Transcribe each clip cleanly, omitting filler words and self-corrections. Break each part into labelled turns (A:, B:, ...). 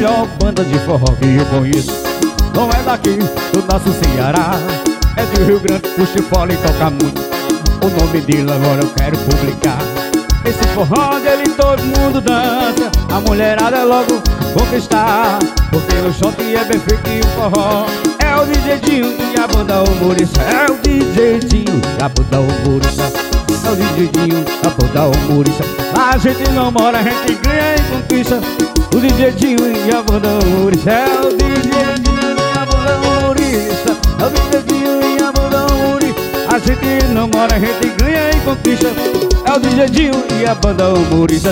A: melhor banda de forró que eu conheço. Não é daqui do nosso Ceará, é do Rio Grande, puxa e fala e toca muito. O nome dele agora eu quero publicar. Esse forró dele todo mundo dança, a mulherada logo conquistar. Porque o shot é bem feito e o forró é o DJ Dinho e a banda humorista. É o DJ Dinho e a banda humorista. É o DJ Dinho e a banda humorista. A gente não mora, a gente ganha e conquista. O DJ Dinho e a banda humorista. É o DJ Dinho e a banda humorista. É o DJ Dinho e a banda humorista. A gente não mora, a gente ganha e conquista. É o DJ Dinho e a banda humorista.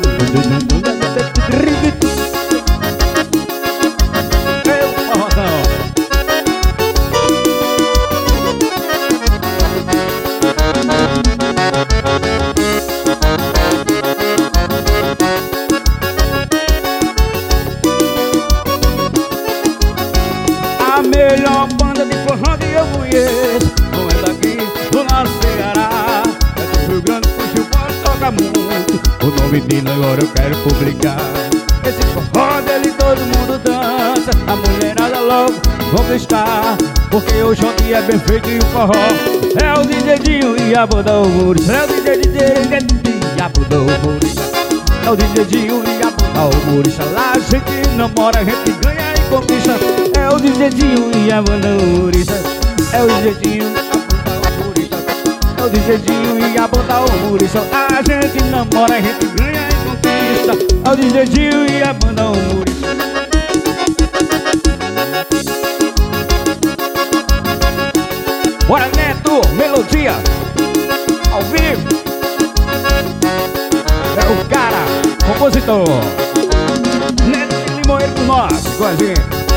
A: A melhor banda de forró que eu conheço não é daqui do nosso Ceará, é do Rio Grande, puxa o forró, toca muito. O nome dele agora eu quero publicar. Esse forró dele todo mundo dança, a mulherada logo conquistar. Porque o shot é bem feito e o forró é o DJ Dinho e a banda humorista. É o DJ e a banda humorista. É o DJ Dinho e a banda humorista. Lá a gente não mora, a gente ganha e conquista. É o DJ Dinho e a banda humorista. É o DJ Dinho e a banda humorista. É o DJ Dinho e a banda humorista. A gente namora, a gente ganha e conquista. É o DJ Dinho e a banda humorista. Bora, Neto, melodia ao vivo. É o cara, compositor Neto de Limoeiro com nós, com a gente.